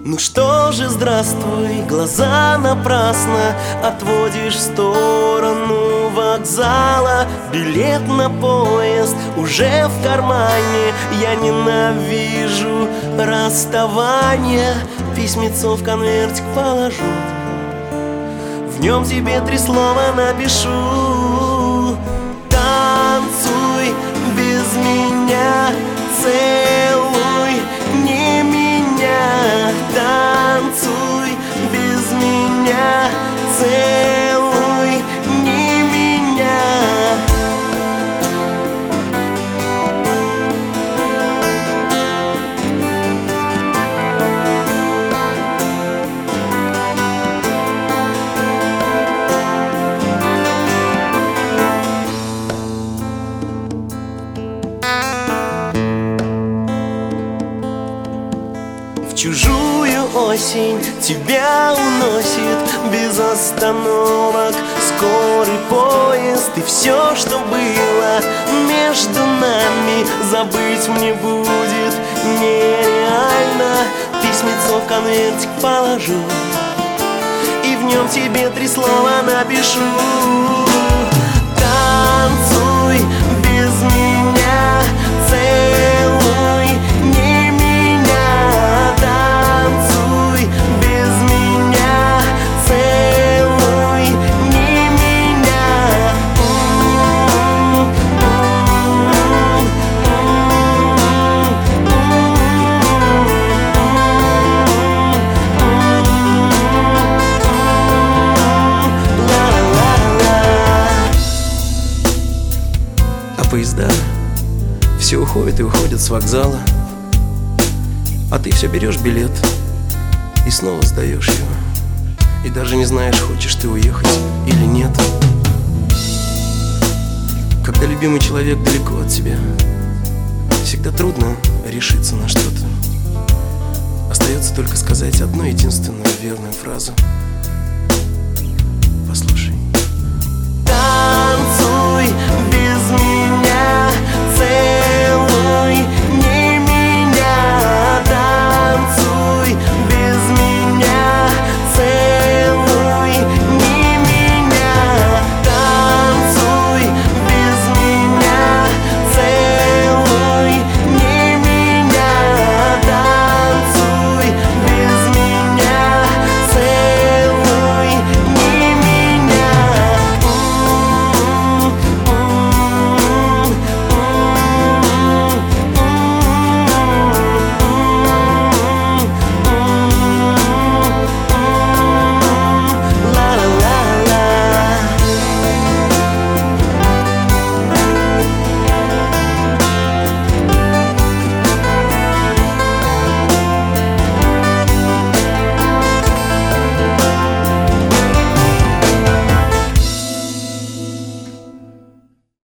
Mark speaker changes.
Speaker 1: Ну что же, здравствуй, глаза напрасно отводишь в сторону вокзала. Билет на поезд уже в кармане, я ненавижу расставание. Письмецо в конвертик положу, в нем тебе 3 слова напишу. Танцуй без меня, целуй не меня. Танцуй без меня, целуй не меня. В чужую осень тебя уносит без остановок скорый поезд. И все, что было между нами, забыть мне будет нереально. Письмецо в конвертик положу, и в нем тебе 3 слова напишу. Танцуй без меня, целуй не меня. Танцуй без меня, целуй не меня.
Speaker 2: А поезда все уходят и уходят с вокзала, а ты все берешь билет и снова сдаешь его. И даже не знаешь, хочешь ты уехать или нет. Когда любимый человек далеко от тебя, всегда трудно решиться на что-то. Остается только сказать одну единственную верную фразу. Послушай.
Speaker 1: Танцуй